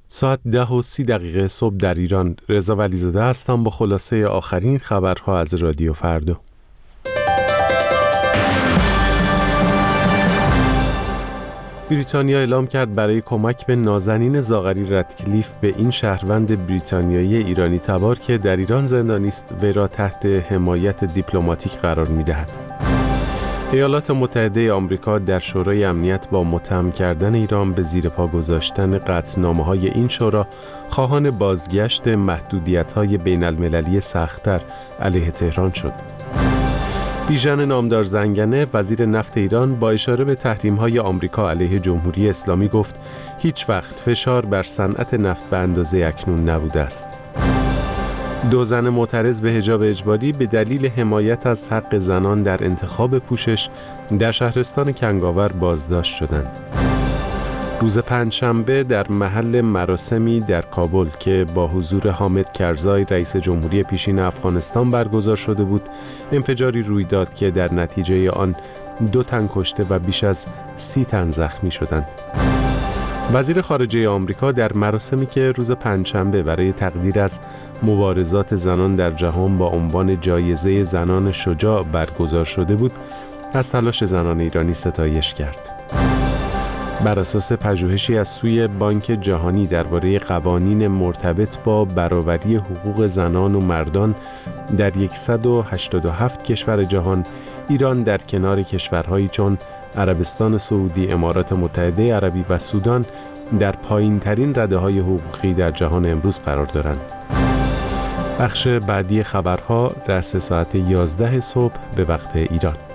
ساعت 10:30 صبح در ایران. رضا ولیزاده هستم با خلاصه آخرین خبرها از رادیو فردا. بریتانیا اعلام کرد برای کمک به نازنین زاغری رادکلیف به این شهروند بریتانیایی ایرانی تبار که در ایران زندانی است وی را تحت حمایت دیپلماتیک قرار می‌دهد. ایالات متحده آمریکا در شورای امنیت با متهم کردن ایران به زیر پا گذاشتن قطعنامه‌های این شورا خواهان بازگشت محدودیت‌های بین‌المللی سخت‌تر علیه تهران شد. بیژن نامدار زنگنه وزیر نفت ایران با اشاره به تحریم‌های آمریکا علیه جمهوری اسلامی گفت هیچ وقت فشار بر صنعت نفت به اندازه اکنون نبوده است. 2 زن معترض به حجاب اجباری به دلیل حمایت از حق زنان در انتخاب پوشش در شهرستان کنگاور بازداشت شدند. روز پنجشنبه در محل مراسمی در کابل که با حضور حامد کرزای رئیس جمهوری پیشین افغانستان برگزار شده بود، انفجاری روی داد که در نتیجه آن 2 تن کشته و بیش از 30 تن زخمی شدند. وزیر خارجه آمریکا در مراسمی که روز پنجشنبه برای تقدیر از مبارزات زنان در جهان با عنوان جایزه زنان شجاع برگزار شده بود، از تلاش زنان ایرانی ستایش کرد. بر اساس پژوهشی از سوی بانک جهانی درباره قوانین مرتبط با برابری حقوق زنان و مردان در 187 کشور جهان، ایران در کنار کشورهایی چون عربستان سعودی، امارات متحده عربی و سودان در پایین‌ترین رده‌های حقوقی در جهان امروز قرار دارند. بخش بعدی خبرها رأس ساعت 11 صبح به وقت ایران.